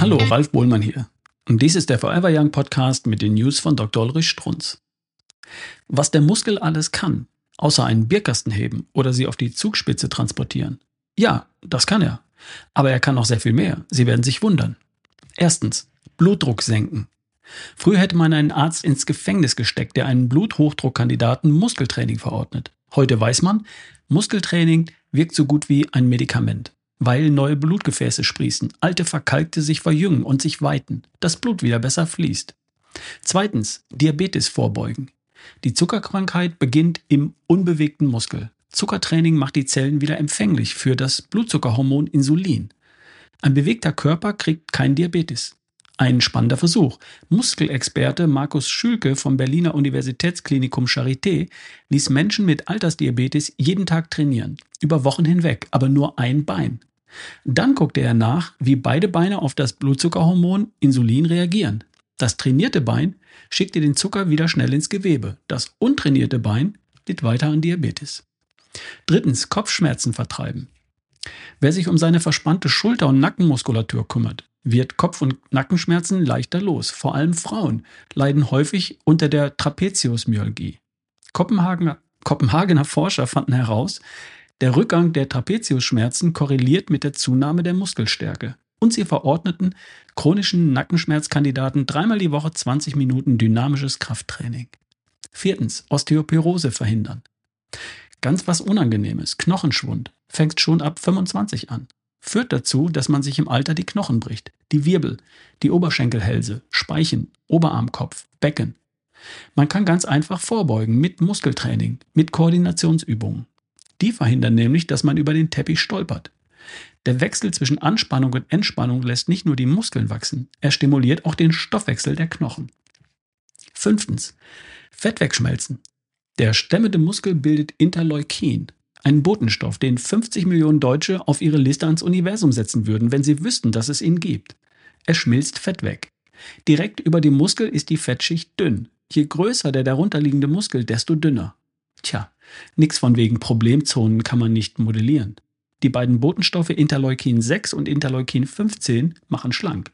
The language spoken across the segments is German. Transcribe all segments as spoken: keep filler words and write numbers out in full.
Hallo, Ralf Bohlmann hier. Und dies ist der Forever Young Podcast mit den News von Doktor Ulrich Strunz. Was der Muskel alles kann, außer einen Bierkasten heben oder sie auf die Zugspitze transportieren. Ja, das kann er. Aber er kann noch sehr viel mehr. Sie werden sich wundern. Erstens, Blutdruck senken. Früher hätte man einen Arzt ins Gefängnis gesteckt, der einen Bluthochdruckkandidaten Muskeltraining verordnet. Heute weiß man, Muskeltraining wirkt so gut wie ein Medikament. Weil neue Blutgefäße sprießen, alte verkalkte sich verjüngen und sich weiten, das Blut wieder besser fließt. Zweitens, Diabetes vorbeugen. Die Zuckerkrankheit beginnt im unbewegten Muskel. Zuckertraining macht die Zellen wieder empfänglich für das Blutzuckerhormon Insulin. Ein bewegter Körper kriegt kein Diabetes. Ein spannender Versuch. Muskelexperte Markus Schülke vom Berliner Universitätsklinikum Charité ließ Menschen mit Altersdiabetes jeden Tag trainieren, über Wochen hinweg, aber nur ein Bein. Dann guckte er nach, wie beide Beine auf das Blutzuckerhormon Insulin reagieren. Das trainierte Bein schickte den Zucker wieder schnell ins Gewebe. Das untrainierte Bein litt weiter an Diabetes. Drittens, Kopfschmerzen vertreiben. Wer sich um seine verspannte Schulter- und Nackenmuskulatur kümmert, wird Kopf- und Nackenschmerzen leichter los. Vor allem Frauen leiden häufig unter der Trapeziusmyalgie. Kopenhagener, Kopenhagener Forscher fanden heraus, der Rückgang der Trapeziusschmerzen korreliert mit der Zunahme der Muskelstärke. Und sie verordneten chronischen Nackenschmerzkandidaten dreimal die Woche zwanzig Minuten dynamisches Krafttraining. Viertens, Osteoporose verhindern. Ganz was Unangenehmes, Knochenschwund, fängt schon ab fünfundzwanzig an. Führt dazu, dass man sich im Alter die Knochen bricht, die Wirbel, die Oberschenkelhälse, Speichen, Oberarmkopf, Becken. Man kann ganz einfach vorbeugen mit Muskeltraining, mit Koordinationsübungen. Die verhindern nämlich, dass man über den Teppich stolpert. Der Wechsel zwischen Anspannung und Entspannung lässt nicht nur die Muskeln wachsen, er stimuliert auch den Stoffwechsel der Knochen. Fünftens, Fett wegschmelzen. Der stemmende Muskel bildet Interleukin, einen Botenstoff, den fünfzig Millionen Deutsche auf ihre Liste ans Universum setzen würden, wenn sie wüssten, dass es ihn gibt. Er schmilzt Fett weg. Direkt über dem Muskel ist die Fettschicht dünn. Je größer der darunterliegende Muskel, desto dünner. Tja, nix von wegen Problemzonen kann man nicht modellieren. Die beiden Botenstoffe Interleukin sechs und Interleukin fünfzehn machen schlank.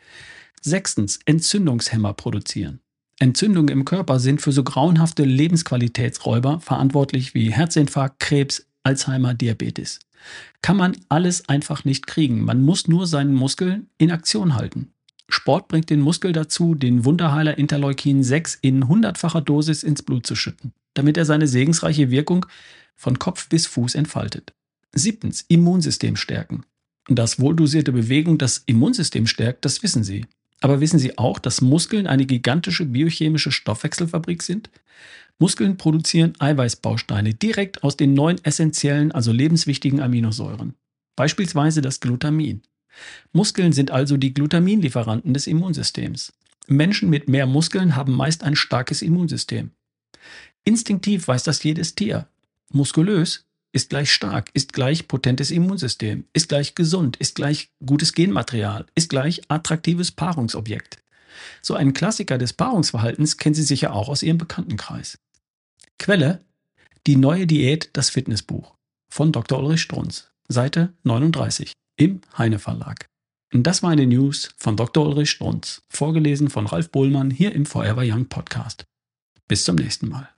Sechstens, Entzündungshemmer produzieren. Entzündungen im Körper sind für so grauenhafte Lebensqualitätsräuber verantwortlich wie Herzinfarkt, Krebs, Alzheimer, Diabetes. Kann man alles einfach nicht kriegen. Man muss nur seinen Muskel in Aktion halten. Sport bringt den Muskel dazu, den Wunderheiler Interleukin sechs in hundertfacher Dosis ins Blut zu schütten, damit er seine segensreiche Wirkung von Kopf bis Fuß entfaltet. Siebtens, Immunsystem stärken. Dass wohldosierte Bewegung das Immunsystem stärkt, das wissen Sie. Aber wissen Sie auch, dass Muskeln eine gigantische biochemische Stoffwechselfabrik sind? Muskeln produzieren Eiweißbausteine direkt aus den neun essentiellen, also lebenswichtigen Aminosäuren. Beispielsweise das Glutamin. Muskeln sind also die Glutaminlieferanten des Immunsystems. Menschen mit mehr Muskeln haben meist ein starkes Immunsystem. Instinktiv weiß das jedes Tier. Muskulös ist gleich stark, ist gleich potentes Immunsystem, ist gleich gesund, ist gleich gutes Genmaterial, ist gleich attraktives Paarungsobjekt. So einen Klassiker des Paarungsverhaltens kennen Sie sicher auch aus Ihrem Bekanntenkreis. Quelle: Die neue Diät, das Fitnessbuch von Doktor Ulrich Strunz, Seite neununddreißig im Heine Verlag. Und das war eine News von Doktor Ulrich Strunz, vorgelesen von Ralf Bohlmann hier im Forever Young Podcast. Bis zum nächsten Mal.